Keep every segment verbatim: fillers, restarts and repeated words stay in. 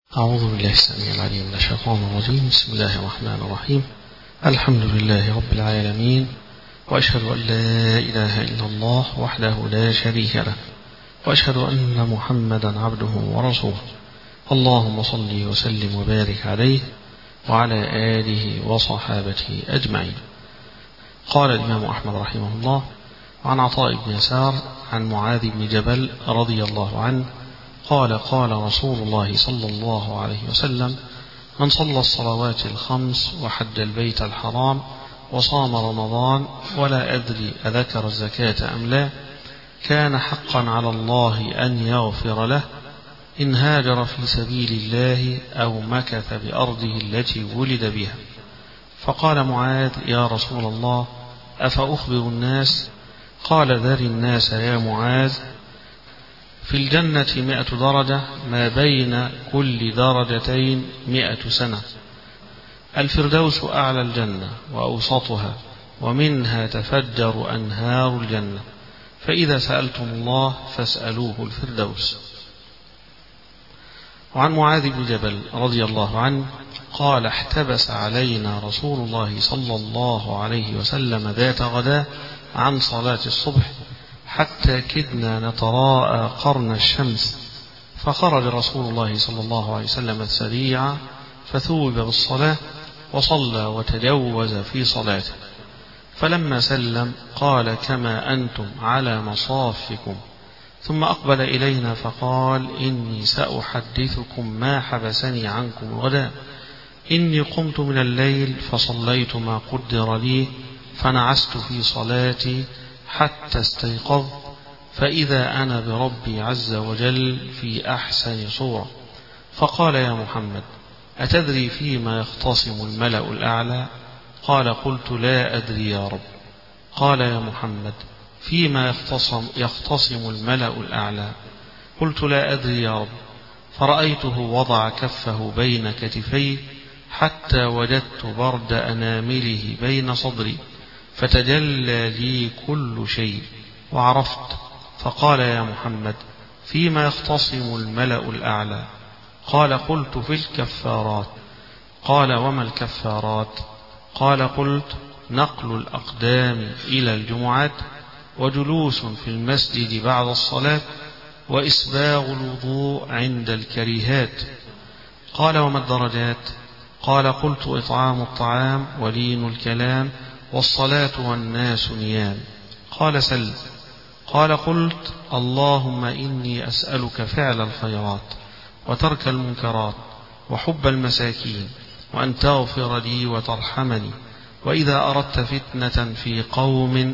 أعوذ بالله السميع العليم من الشيطان الرجيم. بسم الله الرحمن الرحيم. الحمد لله رب العالمين، وأشهد أن لا إله إلا الله وحده لا شريك له، وأشهد أن محمدا عبده ورسوله. اللهم صل وسلم وبارك عليه وعلى آله وصحابته أجمعين. قال الإمام أحمد رحمه الله: عن عطاء بن يسار عن معاذ بن جبل رضي الله عنه قال: قال رسول الله صلى الله عليه وسلم: من صلى الصلوات الخمس وحج البيت الحرام وصام رمضان ولا أدري أذكر الزكاة أم لا، كان حقا على الله أن يغفر له إن هاجر في سبيل الله أو مكث بأرضه التي ولد بها. فقال معاذ: يا رسول الله، أفأخبر الناس؟ قال: ذر الناس يا معاذ. في الجنة مئة درجة، ما بين كل درجتين مئة سنة. الفردوس أعلى الجنة وأوسطها، ومنها تفجر أنهار الجنة، فإذا سألتم الله فاسألوه الفردوس. وعن معاذ بن جبل رضي الله عنه قال: احتبس علينا رسول الله صلى الله عليه وسلم ذات غداة عن صلاة الصبح حتى كدنا نتراءى قرن الشمس، فخرج رسول الله صلى الله عليه وسلم سريعا فثوب بالصلاة وصلى وتجوز في صلاته، فلما سلم قال: كما أنتم على مصافكم، ثم أقبل إلينا فقال: إني سأحدثكم ما حبسني عنكم الغداء. إني قمت من الليل فصليت ما قدر لي، فنعست في صلاتي حتى استيقظت، فإذا أنا بربي عز وجل في أحسن صورة. فقال: يا محمد، أتدري فيما يختصم الملأ الأعلى؟ قال: قلت: لا أدري يا رب. قال: يا محمد، فيما يختصم, يختصم الملأ الأعلى؟ قلت: لا أدري يا رب. فرأيته وضع كفه بين كتفيه حتى وجدت برد أنامله بين صدري، فتجلى لي كل شيء وعرفت. فقال: يا محمد، فيما يختصم الملأ الأعلى؟ قال: قلت: في الكفارات. قال: وما الكفارات؟ قال: قلت: نقل الأقدام إلى الجمعات، وجلوس في المسجد بعد الصلاة، وإسباغ الوضوء عند الكريهات. قال: وما الدرجات؟ قال: قلت: إطعام الطعام ولين الكلام والصلاة والناس نيام. قال: سل. قال: قلت: اللهم إني أسألك فعل الخيرات وترك المنكرات وحب المساكين، وأن تغفر لي وترحمني، وإذا أردت فتنة في قوم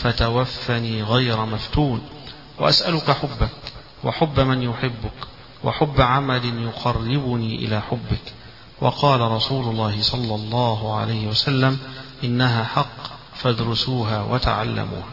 فتوفني غير مفتون، وأسألك حبك وحب من يحبك وحب عمل يقربني إلى حبك. وقال رسول الله صلى الله عليه وسلم: إنها حق فادرسوها وتعلموها.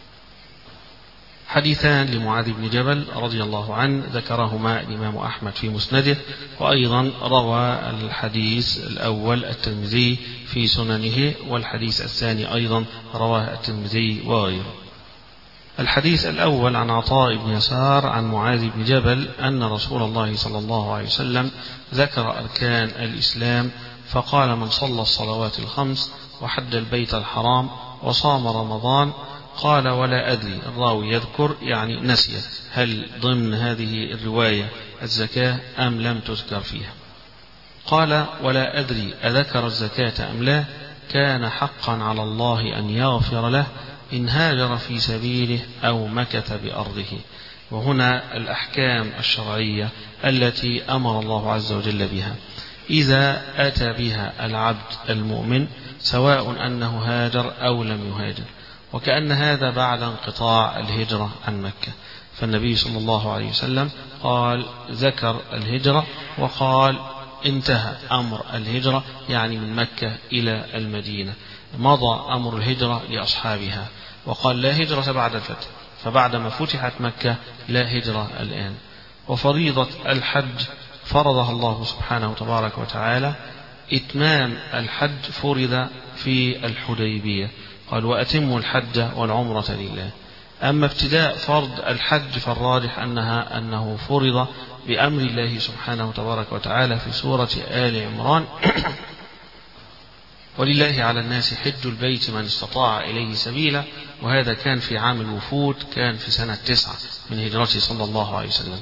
حديثان لمعاذ بن جبل رضي الله عنه ذكرهما الإمام أحمد في مسنده، وأيضا روى الحديث الأول الترمذي في سننه، والحديث الثاني أيضا رواه الترمذي وغيره. الحديث الأول عن عطاء بن يسار عن معاذ بن جبل أن رسول الله صلى الله عليه وسلم ذكر أركان الإسلام فقال: من صلى الصلوات الخمس وحج البيت الحرام وصام رمضان. قال: ولا أدري. الراوي يذكر يعني نسي هل ضمن هذه الرواية الزكاة أم لم تذكر فيها. قال: ولا أدري أذكر الزكاة أم لا، كان حقا على الله أن يغفر له إن هاجر في سبيله أو مكث بأرضه. وهنا الأحكام الشرعية التي أمر الله عز وجل بها إذا أتى بها العبد المؤمن، سواء أنه هاجر أو لم يهاجر، وكأن هذا بعد انقطاع الهجرة عن مكة. فالنبي صلى الله عليه وسلم قال ذكر الهجرة وقال انتهى أمر الهجرة، يعني من مكة إلى المدينة مضى أمر الهجرة لأصحابها، وقال لا هجرة بعد الفتح، فبعدما فتحت مكة لا هجرة الآن. وفريضة الحج فرضها الله سبحانه تبارك وتعالى، إتمام الحج فرض في الحديبية، قال: وأتموا الحج والعمرة لله. أما ابتداء فرض الحج فالراجح أنها أنه فرض بأمر الله سبحانه تبارك وتعالى في سورة آل عمران ولله على الناس حج البيت من استطاع إليه سبيلا، وهذا كان في عام الوفود، كان في سنة تسعة من هجرته صلى الله عليه وسلم.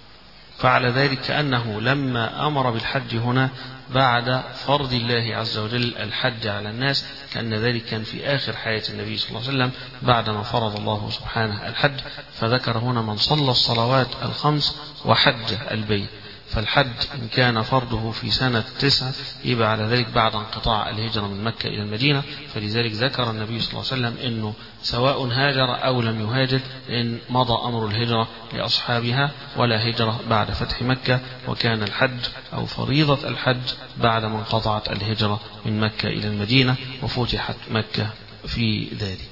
فعلى ذلك كأنه لما أمر بالحج هنا بعد فرض الله عز وجل الحج على الناس، كأن ذلك كان في آخر حياة النبي صلى الله عليه وسلم بعدما فرض الله سبحانه الحج، فذكر هنا من صلى الصلوات الخمس وحج البيت. فالحج إن كان فرضه في سنة تسعة يبقى على ذلك بعد انقطاع الهجرة من مكة إلى المدينة، فلذلك ذكر النبي صلى الله عليه وسلم أنه سواء هاجر أو لم يهاجر إن مضى أمر الهجرة لأصحابها ولا هجرة بعد فتح مكة، وكان الحج أو فريضة الحج بعد ما انقطعت الهجرة من مكة إلى المدينة وفتحت مكة في ذلك.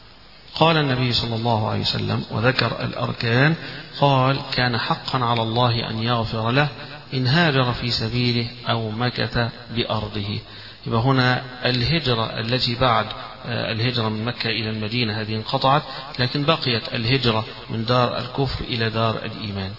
قال النبي صلى الله عليه وسلم وذكر الأركان، قال كان حقا على الله أن يغفر له إن هاجر في سبيله أو مكث بأرضه. يبقى هنا الهجرة التي بعد الهجرة من مكة إلى المدينة هذه انقطعت، لكن بقيت الهجرة من دار الكفر إلى دار الإيمان.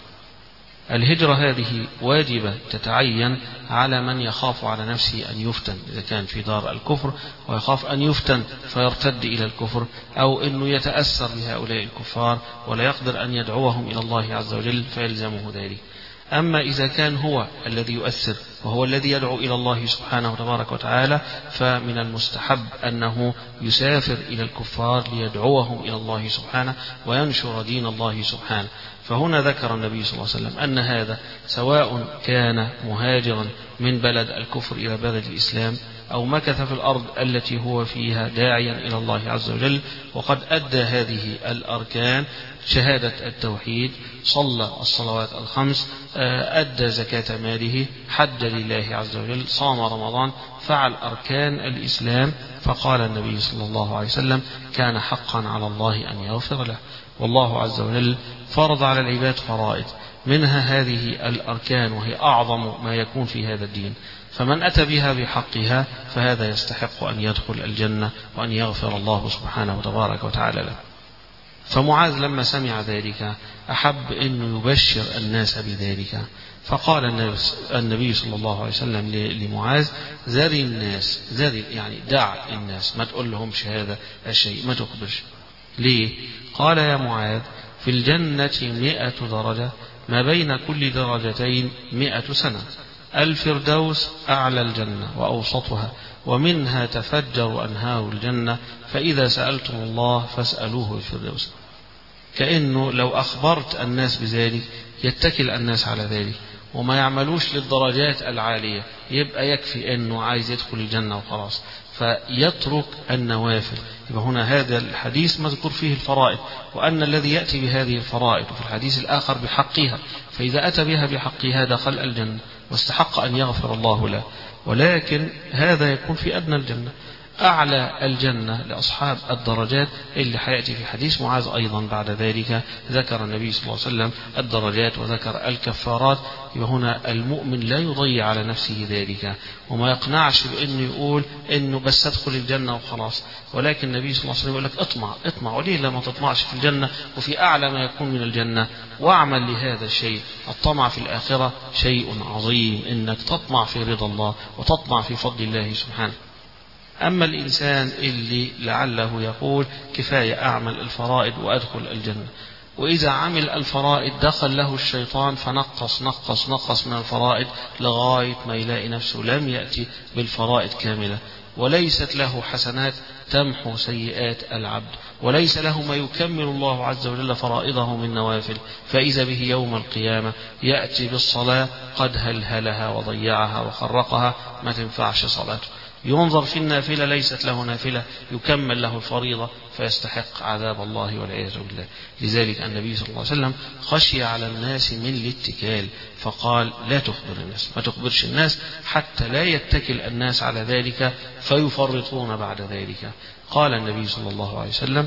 الهجرة هذه واجبة تتعين على من يخاف على نفسه أن يفتن، إذا كان في دار الكفر ويخاف أن يفتن فيرتد إلى الكفر، أو أنه يتأثر بهؤلاء الكفار ولا يقدر أن يدعوهم إلى الله عز وجل فيلزمه ذلك. أما إذا كان هو الذي يؤثر وهو الذي يدعو إلى الله سبحانه تبارك وتعالى، فمن المستحب أنه يسافر إلى الكفار ليدعوهم إلى الله سبحانه وينشر دين الله سبحانه. فهنا ذكر النبي صلى الله عليه وسلم أن هذا سواء كان مهاجرا من بلد الكفر إلى بلد الإسلام أو مكث في الأرض التي هو فيها داعيا إلى الله عز وجل وقد أدى هذه الأركان، شهادة التوحيد، صلى الصلوات الخمس، أدى زكاة ماله، حج لله عز وجل، صام رمضان، فعل أركان الإسلام، فقال النبي صلى الله عليه وسلم كان حقا على الله أن يغفر له. والله عز وجل فرض على العباد فرائض، منها هذه الأركان وهي أعظم ما يكون في هذا الدين، فمن أتى بها بحقها فهذا يستحق أن يدخل الجنة وأن يغفر الله سبحانه تبارك وتعالى له. فمعاذ لما سمع ذلك أحب أن يبشر الناس بذلك، فقال النبي صلى الله عليه وسلم لمعاذ ذري الناس، ذري يعني دع الناس، ما تقول لهمش هذا الشيء، ما تخبرش. ليه؟ قال يا معاذ في الجنة مئة درجة ما بين كل درجتين مئة سنة، الفردوس أعلى الجنة وأوسطها ومنها تفجر أنهار الجنة، فإذا سألتم الله فاسألوه الفردوس. كأنه لو أخبرت الناس بذلك يتكل الناس على ذلك وما يعملوش للدرجات العالية، يبقى يكفي أنه عايز يدخل الجنة وخلاص فيترك النوافل. يبقى هنا هذا الحديث مذكور فيه الفرائض، وأن الذي يأتي بهذه الفرائض وفي الحديث الآخر بحقها، فإذا أتى بها بحقها دخل الجنة واستحق أن يغفر الله له. ولكن هذا يكون في أدنى الجنة. أعلى الجنة لأصحاب الدرجات اللي حيأتي في حديث معاذ أيضا بعد ذلك ذكر النبي صلى الله عليه وسلم الدرجات وذكر الكفارات. يبقى هنا المؤمن لا يضيع على نفسه ذلك وما يقنعش بأنه يقول أنه بس أدخل الجنة وخلاص، ولكن النبي صلى الله عليه وسلم يقول لك اطمع اطمع، وليه لما تطمعش في الجنة وفي أعلى ما يكون من الجنة، واعمل لهذا الشيء. الطمع في الآخرة شيء عظيم، إنك تطمع في رضا الله وتطمع في فضل الله سبحانه. أما الإنسان اللي لعله يقول كفاية أعمل الفرائض وأدخل الجنة، وإذا عمل الفرائض دخل له الشيطان فنقص نقص نقص من الفرائض لغاية ما يلاقي نفسه لم يأتي بالفرائض كاملة، وليست له حسنات تمحو سيئات العبد، وليس له ما يكمل الله عز وجل فرائضه من نوافل، فإذا به يوم القيامة يأتي بالصلاة قد هلهلها وضيعها وخرقها، ما تنفعش صلاته. ينظر في النافلة ليست له نافلة يكمل له الفريضة فيستحق عذاب الله والعياذ بالله. لذلك النبي صلى الله عليه وسلم خشي على الناس من الاتكال فقال لا تخبر الناس، ما تخبرش الناس حتى لا يتكل الناس على ذلك فيفرطون بعد ذلك. قال النبي صلى الله عليه وسلم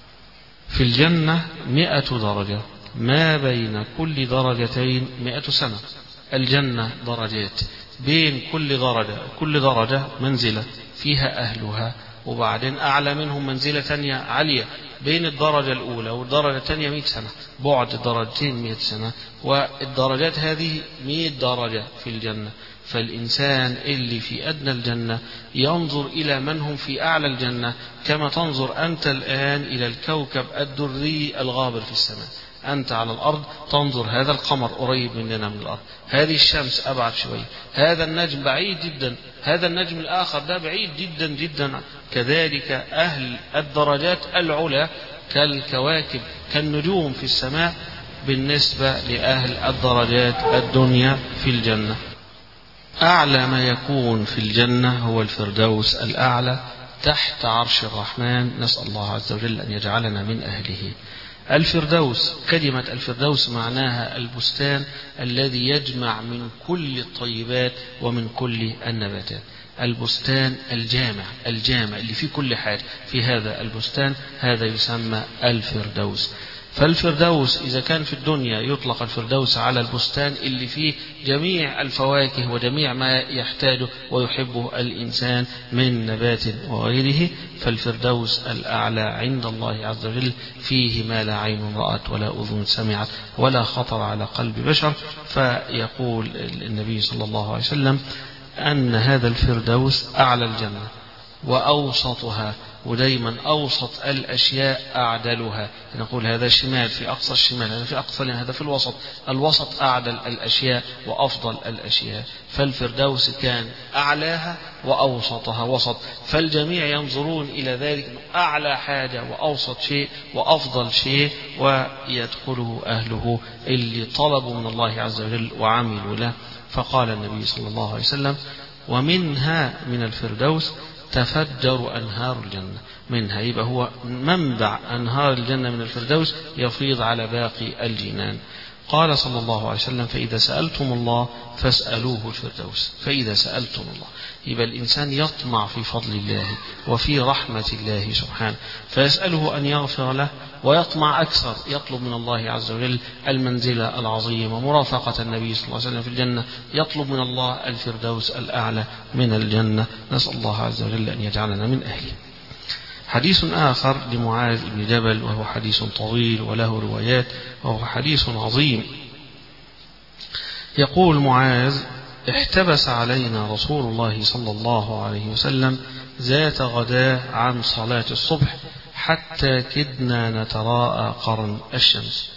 في الجنة مئة درجة ما بين كل درجتين مئة سنة. الجنة درجات، بين كل درجة كل درجة منزلة فيها أهلها، وبعدين أعلى منهم منزلة ثانية عالية، بين الدرجة الأولى والدرجة الثانية مئة سنة، بعد الدرجتين مئة سنة، والدرجات هذه مئة درجة في الجنة. فالإنسان اللي في أدنى الجنة ينظر إلى من هم في أعلى الجنة كما تنظر أنت الآن إلى الكوكب الدري الغابر في السماء. أنت على الأرض تنظر هذا القمر قريب مننا من الأرض، هذه الشمس أبعد شوي، هذا النجم بعيد جدا، هذا النجم الآخر ده بعيد جدا جدا. كذلك أهل الدرجات العلى كالكواكب كالنجوم في السماء بالنسبة لأهل الدرجات الدنيا في الجنة. أعلى ما يكون في الجنة هو الفردوس الأعلى تحت عرش الرحمن، نسأل الله عز وجل أن يجعلنا من أهله. الفردوس، كلمة الفردوس معناها البستان الذي يجمع من كل الطيبات ومن كل النباتات. البستان الجامع الجامع اللي فيه كل حاجة في هذا البستان، هذا يسمى الفردوس. فالفردوس إذا كان في الدنيا يطلق الفردوس على البستان اللي فيه جميع الفواكه وجميع ما يحتاجه ويحبه الإنسان من نبات وغيره، فالفردوس الأعلى عند الله عز وجل فيه ما لا عين رأت ولا أذن سمعت ولا خطر على قلب بشر. فيقول النبي صلى الله عليه وسلم أن هذا الفردوس أعلى الجنة وأوسطها، ودايما أوسط الأشياء أعدلها. نقول هذا شمال في أقصى الشمال، هذا في أقصى، هذا في الوسط، الوسط أعدل الأشياء وأفضل الأشياء. فالفردوس كان أعلاها وأوسطها وسط، فالجميع ينظرون إلى ذلك أعلى حاجة وأوسط شيء وأفضل شيء، ويدخله أهله اللي طلبوا من الله عز وجل وعملوا له. فقال النبي صلى الله عليه وسلم: ومنها من الفردوس تفجر أنهار الجنة. منها يبقى هو منبع أنهار الجنة من الفردوس يفيض على باقي الجنان. قال صلى الله عليه وسلم: فإذا سألتم الله فاسألوه الفردوس. فإذا سألتم الله يبقى الإنسان يطمع في فضل الله وفي رحمة الله سبحانه، فيسأله أن يغفر له، ويطمع أكثر، يطلب من الله عز وجل المنزلة العظيمة مرافقة النبي صلى الله عليه وسلم في الجنة، يطلب من الله الفردوس الأعلى من الجنة. نسأل الله عز وجل أن يجعلنا من أهله. حديث آخر لمعاذ بن جبل، وهو حديث طويل وله روايات وهو حديث عظيم. يقول معاذ: احتبس علينا رسول الله صلى الله عليه وسلم ذات غداة عن صلاة الصبح حتى كدنا نتراءى قرن الشمس.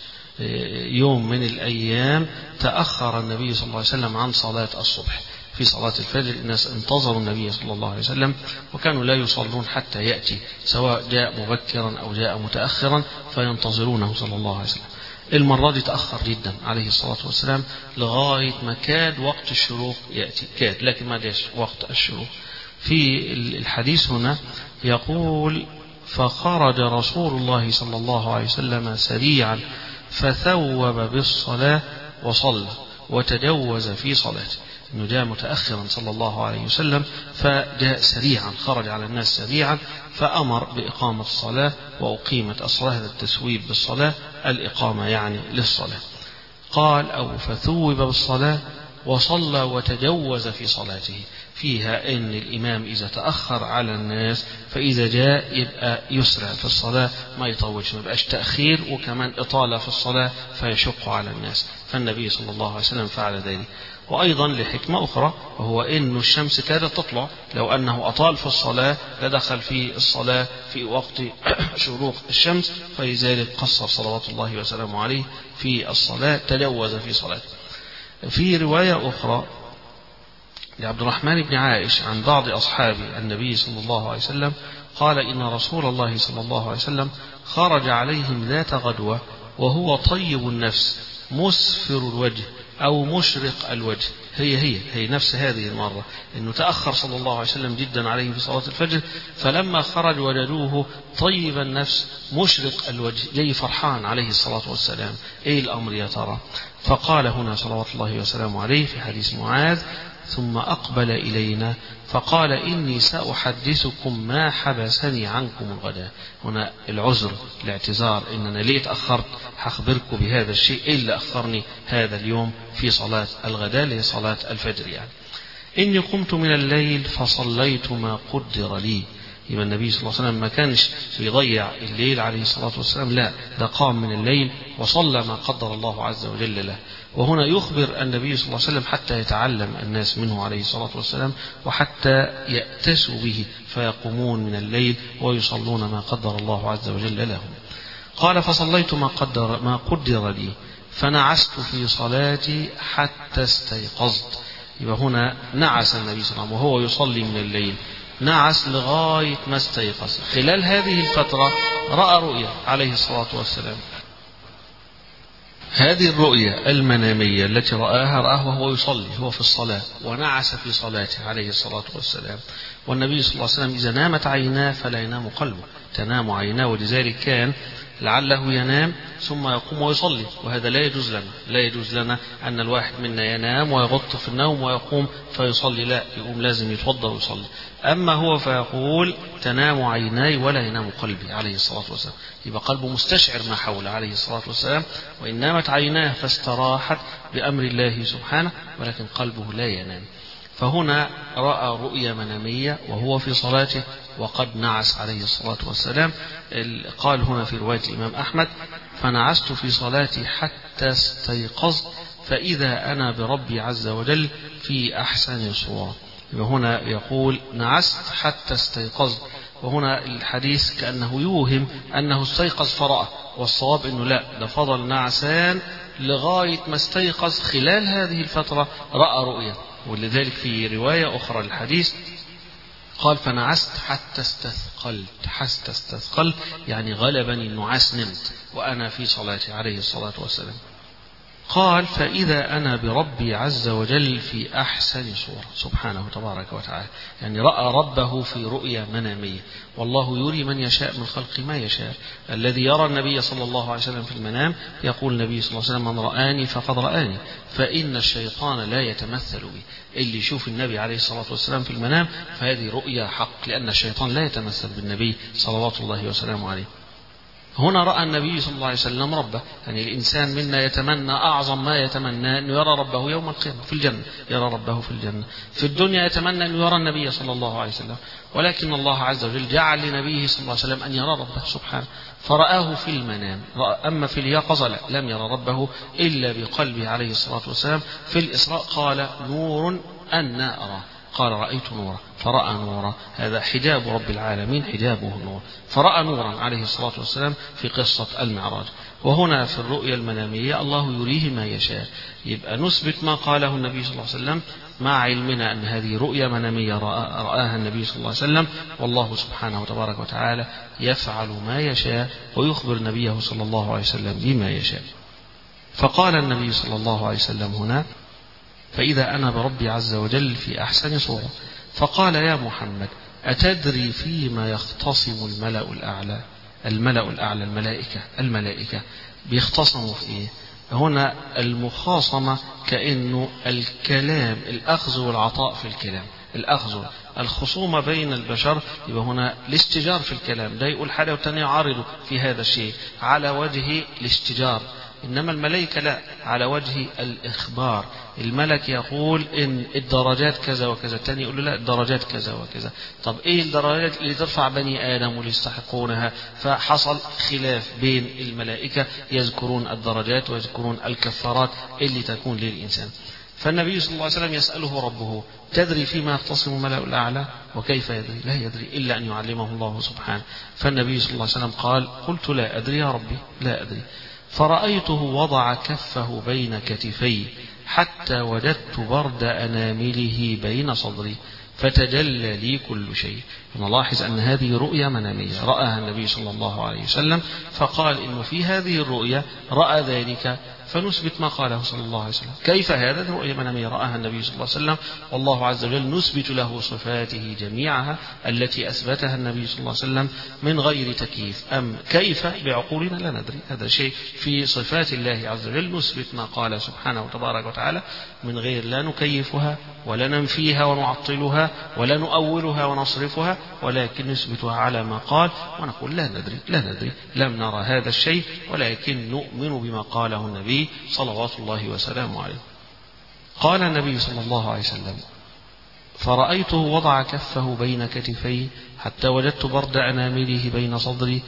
يوم من الأيام تأخر النبي صلى الله عليه وسلم عن صلاة الصبح. في صلاة الفجر الناس انتظروا النبي صلى الله عليه وسلم وكانوا لا يصلون حتى يأتي، سواء جاء مبكرا أو جاء متأخرا فينتظرونه صلى الله عليه وسلم. المرة دي تأخر جدا عليه الصلاة والسلام لغاية ما كاد وقت الشروق يأتي، كاد لكن ما جاش وقت الشروق. في الحديث هنا يقول: فخرج رسول الله صلى الله عليه وسلم سريعا فثوب بالصلاة وصلى وتجوز في صلاته. إنه جاء متأخرا صلى الله عليه وسلم فجاء سريعا، خرج على الناس سريعا فأمر بإقامة الصلاة وأقيمت الصلاة. هذا التثويب بالصلاة الإقامة يعني للصلاة. قال: أو فثوب بالصلاة وصلى وتجوز في صلاته. فيها أن الإمام إذا تأخر على الناس فإذا جاء يبقى يسرع في الصلاة، ما يطولش، ما يبقاش تأخير وكمان إطالة في الصلاة فيشق على الناس. فالنبي صلى الله عليه وسلم فعل ذلك. وأيضا لحكمة أخرى، وهو أن الشمس كادت تطلع، لو أنه أطال في الصلاة لدخل في الصلاة في وقت شروق الشمس، فلذلك قصر صلوات الله وسلامه عليه في الصلاة، تجوز في صلاته. في رواية أخرى لعبد الرحمن بن عائش عن بعض أصحاب النبي صلى الله عليه وسلم قال: إن رسول الله صلى الله عليه وسلم خرج عليهم ذات غدوة وهو طيب النفس مسفر الوجه أو مشرق الوجه. هي هي هي نفس هذه المرة، إنه تأخر صلى الله عليه وسلم جدا عليهم في صلاة الفجر، فلما خرج وجدوه طيب النفس مشرق الوجه، جاي فرحان عليه الصلاة والسلام. إيه الأمر يا ترى؟ فقال هنا صلوات الله وسلامه عليه في حديث معاذ: ثم أقبل إلينا فقال: إني سأحدثكم ما حبسني عنكم الغداء. هنا العذر، الاعتذار، إن أنا ليه تأخرت، هخبركم بهذا الشيء إيه اللي أخرني هذا اليوم في صلاة الغداء اللي هي صلاة الفجر. يعني إني قمت من الليل فصليت ما قدر لي. يبقى النبي صلى الله عليه وسلم ما كانش بيضيع الليل عليه الصلاة والسلام، لا، ده قام من الليل وصلى ما قدر الله عز وجل له. وهنا يخبر النبي صلى الله عليه وسلم حتى يتعلم الناس منه عليه الصلاة والسلام، وحتى يأتسوا به فيقومون من الليل ويصلون ما قدر الله عز وجل لهم. قال فصليت ما قدر, ما قدر لي فنعست في صلاتي حتى استيقظت. يبقى هنا نعس النبي صلى الله عليه وسلم وهو يصلي من الليل، نعس لغاية ما استيقظ. خلال هذه الفترة رأى رؤيا عليه الصلاة والسلام. هذه الرؤيا المنامية التي رآها رآه وهو يصلي، هو في الصلاة ونعس في صلاته عليه الصلاة والسلام. والنبي صلى الله عليه وسلم إذا نامت عيناه فلا ينام قلبه، تنام عيناه، ولذلك كان لعله ينام ثم يقوم ويصلي، وهذا لا يجوز لنا، لا يجوز لنا أن الواحد منا ينام ويغط في النوم ويقوم فيصلي، لا، يقوم لازم يتوضأ ويصلي. أما هو فيقول تنام عيناي ولا ينام قلبي عليه الصلاة والسلام، يبقى قلبه مستشعر ما حوله عليه الصلاة والسلام، وإن نامت عيناه فاستراحت بأمر الله سبحانه، ولكن قلبه لا ينام. فهنا رأى رؤيا منامية وهو في صلاته وقد نعس عليه الصلاة والسلام. قال هنا في رواية الإمام أحمد فنعست في صلاتي حتى استيقظت فإذا أنا بربي عز وجل في أحسن صورة. وهنا يقول نعست حتى استيقظت، وهنا الحديث كأنه يوهم أنه استيقظ فرأى، والصواب أنه لا، ده فضل نعسان لغاية ما استيقظ. خلال هذه الفترة رأى رؤيا. ولذلك في رواية أخرى للحديث قال فنعست حتى استثقلت، حتى استثقلت يعني غلبني النعاس، نمت وأنا في صلاتي عليه الصلاة والسلام. قال فإذا أنا بربي عز وجل في أحسن صورة، سبحانه تبارك وتعالى، يعني رأى ربه في رؤيا منامية. والله يري من يشاء من خلق ما يشاء. الذي يرى النبي صلى الله عليه وسلم في المنام يقول النبي صلى الله عليه وسلم من رآني فقد رآني، فإن الشيطان لا يتمثل بي. اللي يشوف النبي عليه الصلاة والسلام في المنام فهذه رؤيا حق، لأن الشيطان لا يتمثل بالنبي صلوات الله وسلامه عليه. هنا رأى النبي صلى الله عليه وسلم ربه، يعني الإنسان منا يتمنى أعظم ما يتمنى أن يرى ربه يوم القيامة في الجنة، يرى ربه في الجنة. في الدنيا يتمنى أن يرى النبي صلى الله عليه وسلم، ولكن الله عز وجل جعل لنبيه صلى الله عليه وسلم أن يرى ربه سبحانه، فرآه في المنام. أما في اليقظة لا، لم يرى ربه إلا بقلبه عليه الصلاة والسلام. في الإسراء قال نور أنا أراه، قال رأيت نورا، فرأى نورا، هذا حجاب رب العالمين، حجابه النور، فرأى نورا عليه الصلاة والسلام في قصة المعراج. وهنا في الرؤيا المنامية الله يريه ما يشاء، يبقى نثبت ما قاله النبي صلى الله عليه وسلم مع علمنا أن هذه رؤيا منامية رآها النبي صلى الله عليه وسلم، والله سبحانه وتبارك وتعالى يفعل ما يشاء ويخبر نبيه صلى الله عليه وسلم بما يشاء. فقال النبي صلى الله عليه وسلم هنا فإذا أنا بربي عز وجل في أحسن صورة. فقال يا محمد أتدري فيما يختصم الملأ الأعلى؟ الملأ الأعلى الملائكة، الملائكة بيختصموا في إيه؟ هنا المخاصمة كأنه الكلام، الأخذ والعطاء في الكلام، الأخذ الخصومة بين البشر، يبقى هنا الاستجار في الكلام، ده يقول حاجة والتاني يعارضه في هذا الشيء على وجه الاستجار. إنما الملائكة لا، على وجه الإخبار. الملك يقول إن الدرجات كذا وكذا، الثاني يقول له لا الدرجات كذا وكذا. طب إيه الدرجات اللي ترفع بني آدم واللي يستحقونها؟ فحصل خلاف بين الملائكة، يذكرون الدرجات ويذكرون الكفارات اللي تكون للإنسان. فالنبي صلى الله عليه وسلم يسأله ربه تدري فيما يختصم الملأ الأعلى؟ وكيف يدري؟ لا يدري إلا أن يعلمه الله سبحانه. فالنبي صلى الله عليه وسلم قال قلت لا أدري يا ربي، لا أدري. فرأيته وضع كفه بين كتفي حتى وجدت برد أنامله بين صدري فتجلى لي كل شيء. نلاحظ أن هذه رؤيا منامية رآها النبي صلى الله عليه وسلم، فقال إنه في هذه الرؤيا رأى ذلك، فنثبت ما قاله صلى الله عليه وسلم. كيف هذا؟ رؤيا منامية رآها النبي صلى الله عليه وسلم، والله عز وجل نثبت له صفاته جميعها التي أثبتها النبي صلى الله عليه وسلم من غير تكييف. أم كيف بعقولنا لا ندري، هذا شيء في صفات الله عز وجل، نثبت ما قال سبحانه وتبارك وتعالى من غير لا نكيفها ولا ننفيها ونعطلها ولا نؤولها ونصرفها، ولكن نثبتها على ما قال ونقول لا ندري، لا ندري، لم نرى هذا الشيء، ولكن نؤمن بما قاله النبي صلوات الله وسلامه عليه. قال النبي صلى الله عليه وسلم فرأيته وضع كفه بين كتفيه حتى وجدت برد أنامله بين صدري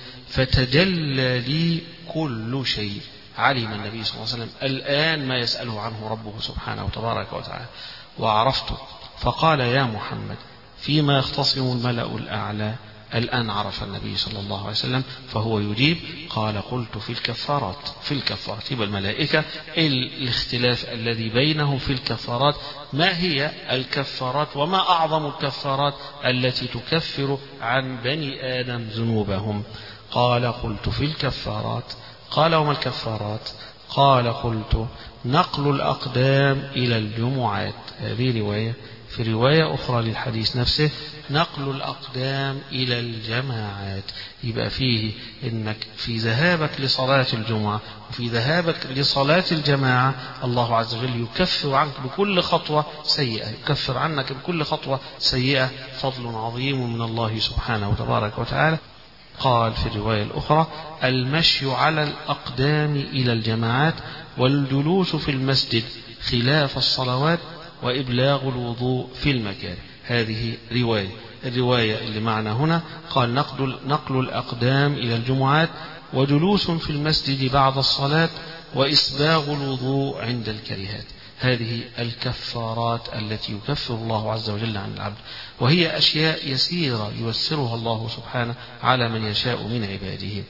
فتجلى لي كل شيء. علم النبي صلى الله عليه وسلم الآن ما يسأله عنه ربه سبحانه وتبارك وتعالى، وعرفته. فقال يا محمد فيما يختصم الملأ الأعلى؟ الآن عرف النبي صلى الله عليه وسلم فهو يجيب. قال قلت في الكفارات. في الكفارات يبقى الملائكة الاختلاف الذي بينهم في الكفارات. ما هي الكفارات وما أعظم الكفارات التي تكفر عن بني آدم ذنوبهم؟ قال قلت في الكفارات. قال وما الكفارات؟ قال قلت نقل الأقدام إلى الجمعات. هذه رواية. في رواية أخرى للحديث نفسه نقل الأقدام إلى الجماعات. يبقى فيه إنك في ذهابك لصلاة الجمعة وفي ذهابك لصلاة الجماعة الله عز وجل يكفر عنك بكل خطوة سيئة، يكفر عنك بكل خطوة سيئة. فضل عظيم من الله سبحانه وتبارك وتعالى. قال في الرواية الأخرى المشي على الأقدام إلى الجماعات والجلوس في المسجد خلاف الصلوات وإبلاغ الوضوء في المكان. هذه رواية. الرواية اللي معنا هنا قال نقل, نقل الأقدام إلى الجمعات وجلوس في المسجد بعد الصلاة وإسباغ الوضوء عند الكريهات. هذه الكفارات التي يكفر الله عز وجل عن العبد، وهي أشياء يسيرة ييسرها الله سبحانه على من يشاء من عباده.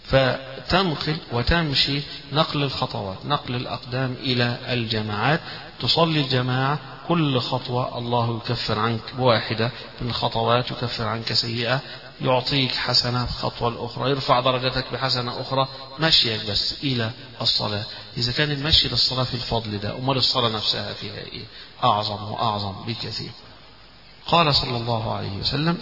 فتنقل وتمشي نقل الخطوات، نقل الأقدام إلى الجماعات، تصلي الجماعة كل خطوة الله يكفر عنك بواحدة من الخطوات، يكفر عنك سيئة، يعطيك حسنة الخطوة الأخرى، يرفع درجتك بحسنة أخرى. مشيك بس إلى الصلاة. إذا كان المشي للصلاة في الفضل ده، أمال الصلاة نفسها فيها إيه؟ أعظم وأعظم بكثير. قال صلى الله عليه وسلم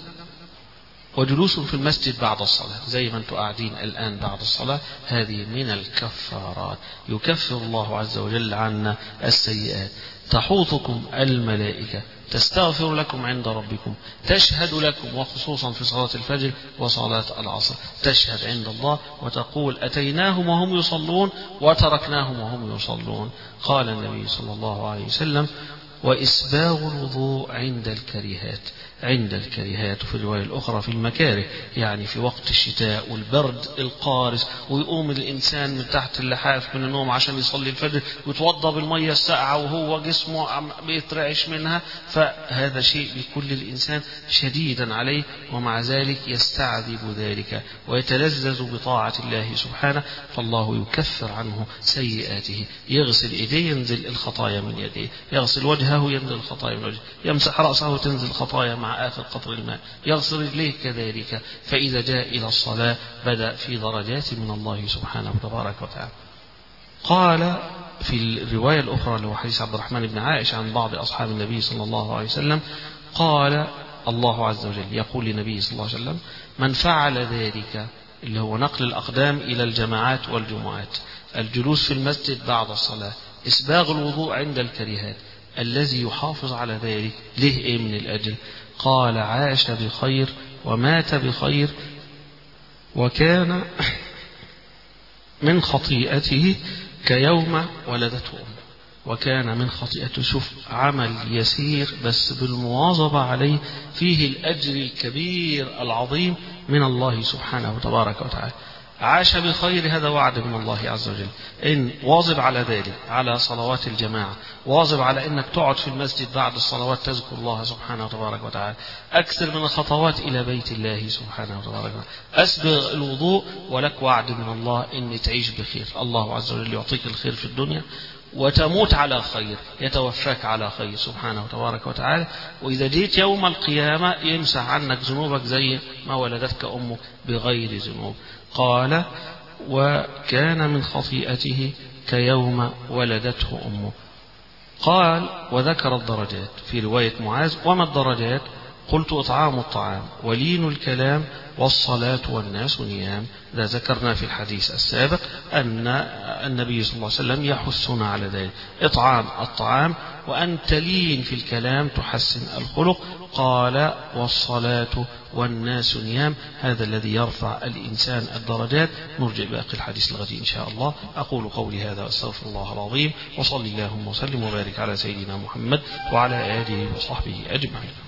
وجلوس في المسجد بعد الصلاة، زي ما انتم قاعدين الآن بعد الصلاة، هذه من الكفارات. يكفر الله عز وجل عنا السيئات. تحوطكم الملائكة، تستغفر لكم عند ربكم، تشهد لكم، وخصوصا في صلاة الفجر وصلاة العصر، تشهد عند الله وتقول أتيناهم وهم يصلون وتركناهم وهم يصلون. قال النبي صلى الله عليه وسلم وإسباغ الوضوء عند الكريهات. عند الكريهات وفي الرواية الأخرى في المكاره، يعني في وقت الشتاء والبرد القارس، ويقوم الإنسان من تحت اللحاف من النوم عشان يصلي الفجر ويتوضى بالمية الساقعة وهو جسمه بيترعش منها، فهذا شيء لكل الإنسان شديدا عليه، ومع ذلك يستعذب ذلك ويتلذذ بطاعة الله سبحانه، فالله يكفر عنه سيئاته. يغسل إيديه ينزل الخطايا من يديه، يغسل وجهه ينزل الخطايا من وجهه، يمسح رأسه تنزل الخطايا مع آخر قطر الماء، يغسل رجليه كذلك. فإذا جاء إلى الصلاة بدأ في درجات من الله سبحانه وتبارك وتعالى. قال في الرواية الأخرى اللي هو حديث عبد الرحمن بن عائشة عن بعض أصحاب النبي صلى الله عليه وسلم، قال الله عز وجل يقول للنبي صلى الله عليه وسلم من فعل ذلك، اللي هو نقل الأقدام إلى الجماعات والجمعات، الجلوس في المسجد بعد الصلاة، إسباغ الوضوء عند الكريهات، الذي يحافظ على ذلك له إيه من الأجر؟ قال عاش بخير ومات بخير وكان من خطيئته كيوم ولدته أمه. وكان من خطيئته، شوف عمل يسير بس بالمواظبة عليه فيه الأجر الكبير العظيم من الله سبحانه وتبارك وتعالى. عاش بخير، هذا وعد من الله عز وجل. إن واظب على ذلك، على صلوات الجماعة، واظب على إنك تقعد في المسجد بعد الصلوات تذكر الله سبحانه وتبارك وتعالى، أكثر من الخطوات إلى بيت الله سبحانه وتبارك وتعالى، أسبغ الوضوء، ولك وعد من الله إن تعيش بخير. الله عز وجل يعطيك الخير في الدنيا وتموت على خير، يتوفاك على خير سبحانه وتبارك وتعالى. وإذا جيت يوم القيامة يمسح عنك ذنوبك زي ما ولدتك أمك بغير ذنوب. قال وكان من خطيئته كيوم ولدته أمه. قال وذكر الدرجات في رواية معاذ. وما الدرجات؟ قلت إطعام الطعام ولين الكلام والصلاة والناس نيام. ذا ذكرنا في الحديث السابق أن النبي صلى الله عليه وسلم يحثنا على ذلك، إطعام الطعام وأن تلين في الكلام تحسن الخلق. قال والصلاة والناس نيام، هذا الذي يرفع الإنسان الدرجات. نرجع باقي الحديث الغد إن شاء الله. أقول قولي هذا وأستغفر الله العظيم، وصلي اللهم وسلم وبارك على سيدنا محمد وعلى آله وصحبه أجمعين.